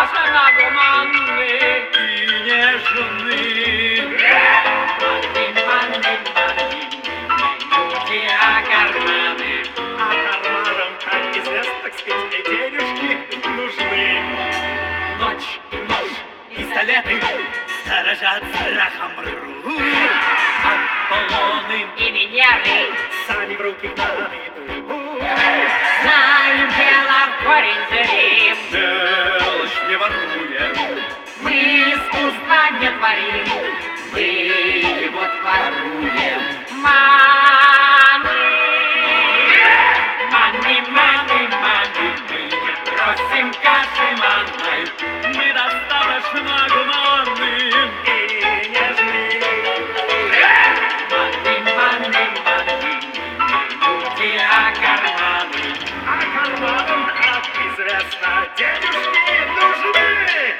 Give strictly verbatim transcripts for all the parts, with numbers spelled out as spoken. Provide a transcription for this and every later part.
достаточно гуманны и нежны. Маны, маны, маны, люди, а карманы. А карманам, как известно, так сказать, денежки нужны. Ночь и ночь, Пистолеты сторожат страхом рук. Аполлоны и Венеры. Сами в руки к нам идут. Знаем дело в корень зрим. Мелочь не воруем. Мы искусства не творим, мы его творуем. Маны, маны, маны, маны, мы не просим каши манной. Мы достаточно гуманны и нежны. Маны, маны, маны, люди, а карманы. А карманам, как известно, денежки нужны.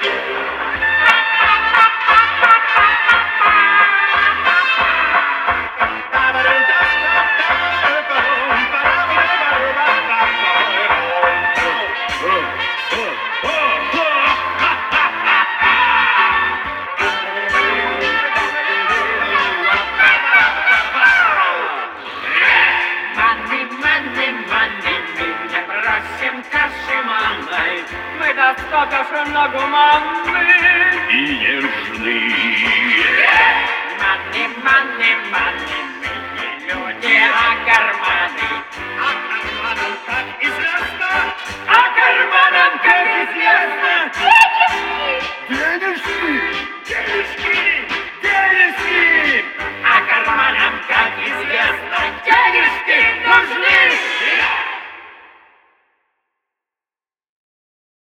Маны, маны, маны, мы не просим каши манной. Мы достаточно гуманны.